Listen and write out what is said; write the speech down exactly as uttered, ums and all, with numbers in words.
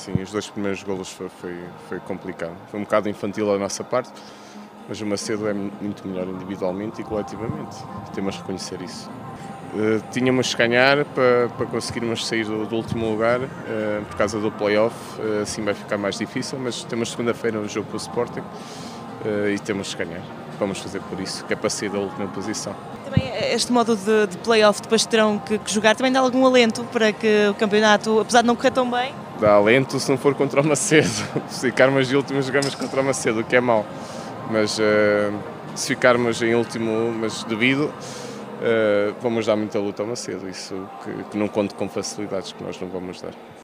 sim, os dois primeiros golos foi, foi, foi complicado. Foi um bocado infantil a nossa parte, mas o Macedo é muito melhor individualmente e coletivamente. Temos de reconhecer isso. Uh, tínhamos que ganhar para, para conseguirmos sair do, do último lugar, uh, por causa do play-off, uh, assim vai ficar mais difícil, mas temos segunda-feira um jogo com o Sporting uh, e temos que ganhar. Vamos fazer por isso, que é para sair da última posição. Também este modo de, de play-off depois terão que, que jogar, também dá algum alento para que o campeonato, apesar de não correr tão bem? Dá alento se não for contra o Macedo. Se ficarmos em último jogamos contra o Macedo, o que é mau. Mas uh, se ficarmos em último, mas devido, uh, vamos dar muita luta ao Macedo. Isso que, que não conto com facilidades que nós não vamos dar.